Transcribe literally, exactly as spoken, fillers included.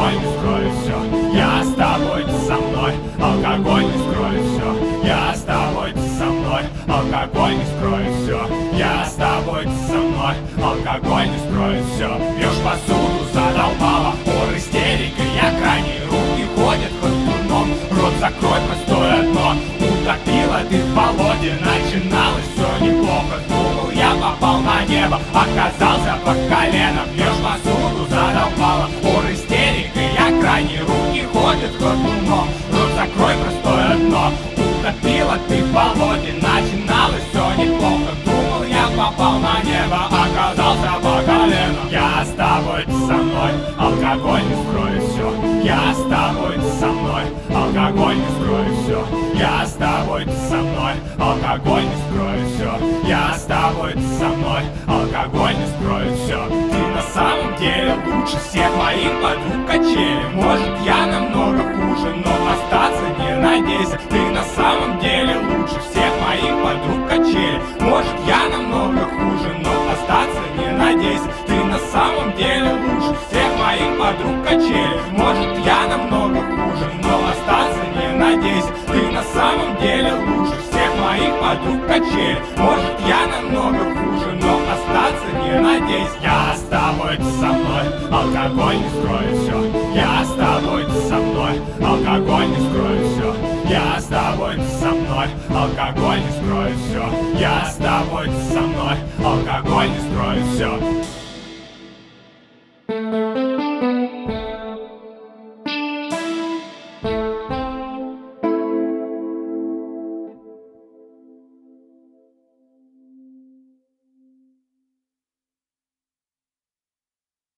алкоголь не скроет все. Я с тобой, ты со мной, алкоголь не скроет все. Я с тобой, ты со мной, алкоголь не скроет все. Я с тобой, ты со мной, алкоголь не скроет все. Пьешь посуду, задолбала, ор истерика, я крайний, руки ходят хоть дурном. Рот закрой, простое дно, утопила ты в болоте. Начиналось все неплохо, думал я попал на небо, оказался по колено. Пьешь посуду, задолбала, ор истерика, я крайний, руки ходят хоть дурном. Рот закрой, простое дно, утопила ты в болоте. Начиналось все неплохо, думал я попал на небо, оказался по колено. Я с тобой, ты со мной, алкоголь не скроет все. Я с тобой, ты со мной, алкоголь не скроет все. Я с тобой, ты со мной, алкоголь не скроет все. Я с тобой, ты со мной, алкоголь не скроет все. Ты на самом деле лучше всех моих подруг качели. Может, я намного хуже, но остаться не надейся. Ты на самом деле лучше всех моих подруг качели. Может, я намного хуже, но остаться не надейся. Ты на самом деле лучше всех моих подруг качели. Может, я намного хуже, но остаться не надейся. Ты на самом деле лучше всех моих подруг качели. Может, я намного хуже, но остаться не надейся. Я с тобой, ты со мной, алкоголь не скроет все. Я с тобой, ты со мной, алкоголь не скроет все. Я с тобой, ты со мной, алкоголь не скроет все. Я с тобой, ты со мной, алкоголь не скроет все.